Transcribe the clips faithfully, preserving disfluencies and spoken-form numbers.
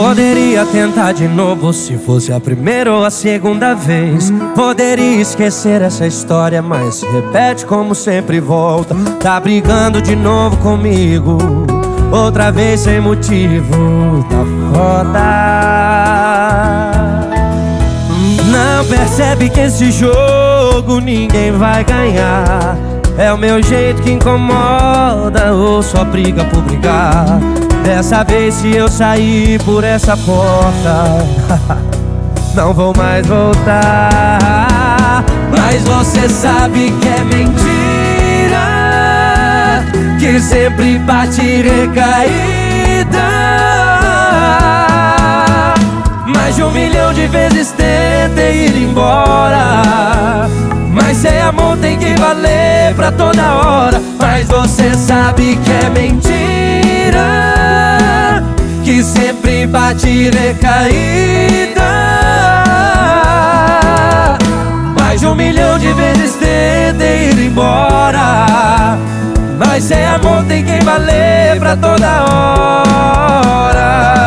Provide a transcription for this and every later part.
Poderia tentar de novo se fosse a primeira ou a segunda vez. Poderia esquecer essa história, mas se repete como sempre volta. Tá brigando de novo comigo, outra vez sem motivo. Tá foda. Não percebe que esse jogo ninguém vai ganhar. É o meu jeito que incomoda ou só briga por brigar. Dessa vez se eu sair por essa porta não vou mais voltar. Mas você sabe que é mentira, que sempre bate recaída. Mais de um milhão de vezes tentei ir embora, mas sem amor tem que valer pra toda hora. Mas você sabe que é mentira, que sempre bate recaída. Mais de um milhão de vezes tentei ir embora, mas sem amor tem que valer pra toda hora.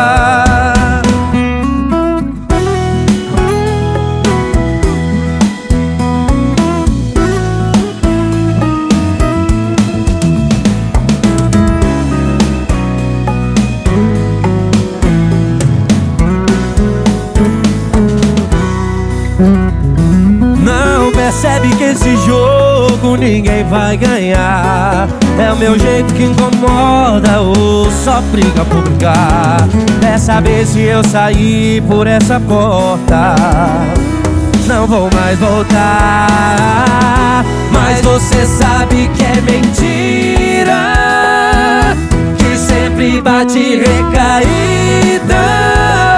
Não percebe que esse jogo ninguém vai ganhar. É o meu jeito que incomoda ou só briga por brigar. Dessa vez se eu sair por essa porta não vou mais voltar. Mas você sabe que é mentira, que sempre bate recaída.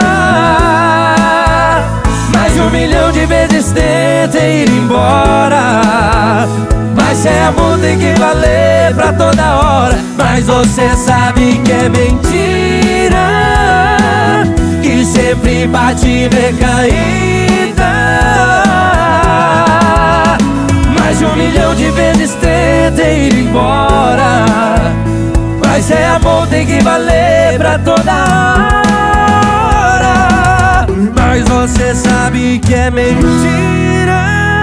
Mais de um milhão de vezes tentei ir embora, mas sem amor tem que valer pra toda hora. Mas você sabe que é mentira, que sempre bate recaída. Mais de um milhão de vezes tentei ir embora, mas sem amor tem que valer pra toda hora. Mas você sabe que é mentira,